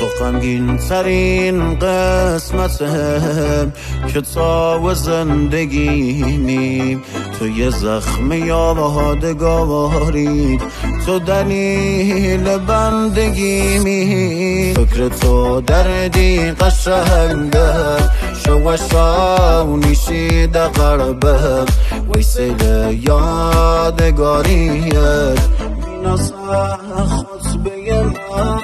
تو غمگین ترین قسمتم که تا زندگیمیم، تو یه زخم یادگاری، تو دلیل بندگیمی. فکر تو دردی قشنگه شوشانی شیده قربه ویسیل یادگاریه نسخت بگم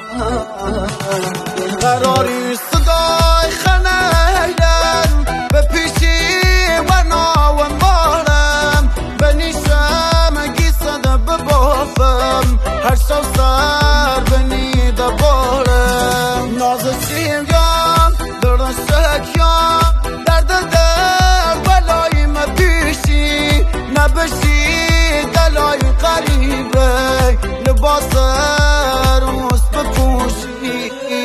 قراری صدای خنیدم به پیشی و ناوم بارم به نیشم گیسده ببافم هر شو سر به نیده بارم نازشیم یام درشک یام درد در بلای ما پیشی نبشی دلای قریبه لباس روز بپوشی.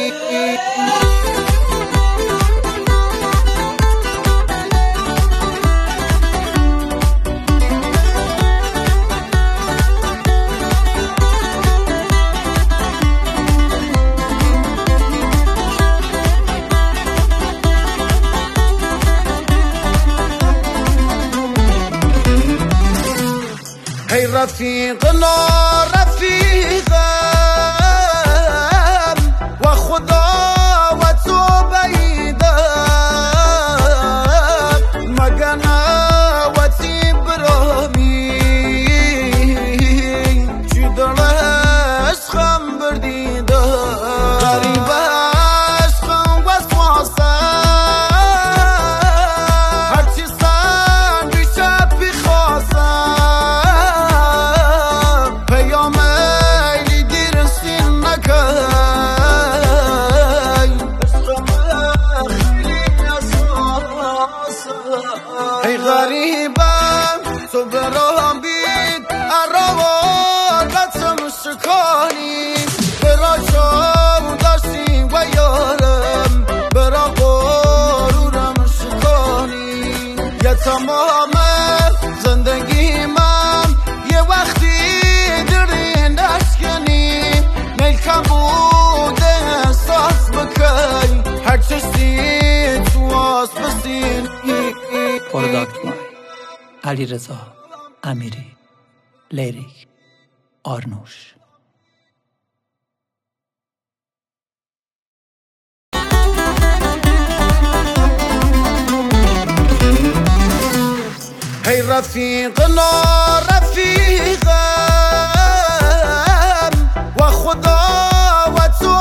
ای رفیقنا رفیقم و خدا و تو بعیدم مگنه و تی برامی چی در عشقم بردیدم غریب عشقم وسواسم هرچی سن بیشه پی خواستم پیام ایلی دیرسین نکن عشقم خیلی اساسم. ای غریبم تو برام بید اروان قطم شکانی برا چاو داشتیم و یارم برا غرورم شکانی یه تمام زندگی من یه وقتی درین اشکنی میلکم بوده احساس بکن هر چشتی تو آسپسین. پروداکت بای علیرضا امیری، لیریک آرنوش. ای رفیقنا رفیقم و خدا و تو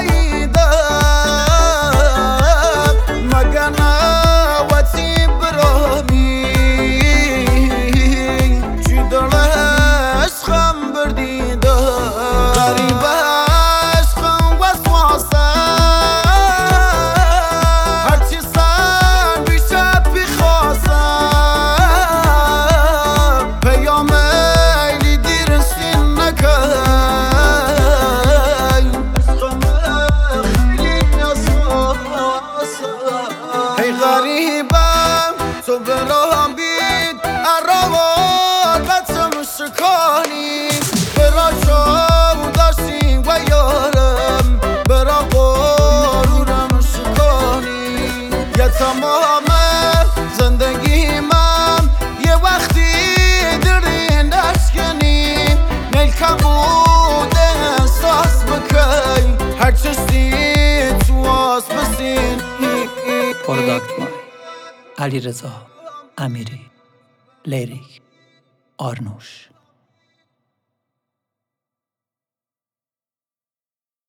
بعیدم مگنه و تی برامی چی در عشقم بردیدم غریب عشقم وسواسم هرچی سن بیشه پی خواستم پیام ایلی دیرسین نکن عشقم خیلی اساسم. ای غریبم تو برام بید اروان قطم شکانی برا چاو داشتیم و یارم برا غرورم شکانی یه تمام زندگی من یه وقتی درین اشکنی میلکم بوده احساس بکن هر چشتی تو آسپسین. پروداکت بای علیرضا امیری، لیریک آرنوش.